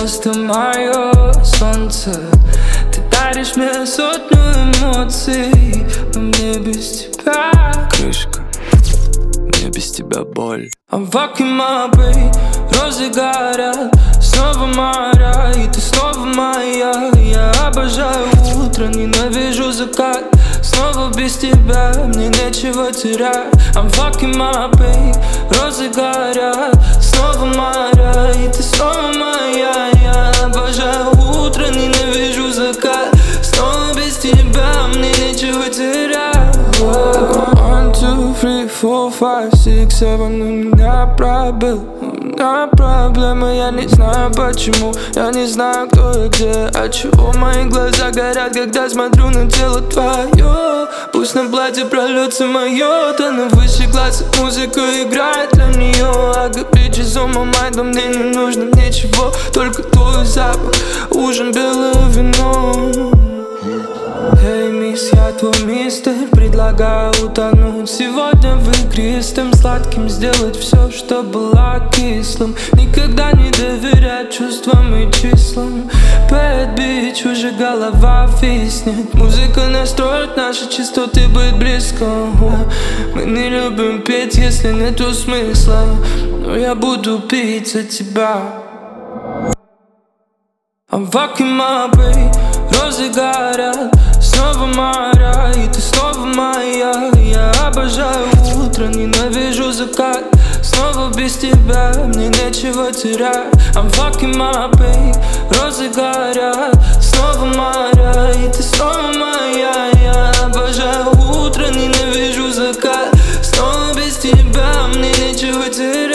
просто мое солнце. Ты даришь мне сотню эмоций, но мне без тебя крышка, мне без тебя боль. I'm fucking my babe, розы горят, снова моря, и ты снова моя. Я обожаю утро, ненавижу закат. Снова без тебя, мне нечего терять. I'm fucking my babe, розы горят, снова моря, и ты снова моя. Я обожаю утро, ненавижу закат. Снова без тебя, мне нечего терять. 1, 2, 3, 4, 5, 6, 7, у меня пробел. У меня проблемы, я не знаю почему. Я не знаю, кто и где. Отчего мои глаза горят, когда смотрю на тело твое. Пусть на платье прольется мое, то на выше глаз музыка играет для нее. I got bitches on my mind, но мне не нужно ничего, только твой запах, ужин, белое вино. Эй, мисс, я твой мистер, предлагаю утонуть сегодня в игристом сладким, сделать все, что было кислым. Никогда не доверять чувствам и числам. Bad bitch, уже голова виснет. Музыка настроит наши частоты быть близко. Мы не любим петь, если нету смысла, но я буду петь за тебя. I'm fucking my babe, розы горят, снова моря, и ты снова моя. Я обожаю утро, ненавижу закат. Снова без тебя, мне нечего терять. I'm fucking my babe, розы горят, снова моря, и ты снова моя. Я обожаю утро, ненавижу закат. Снова без тебя, мне нечего терять.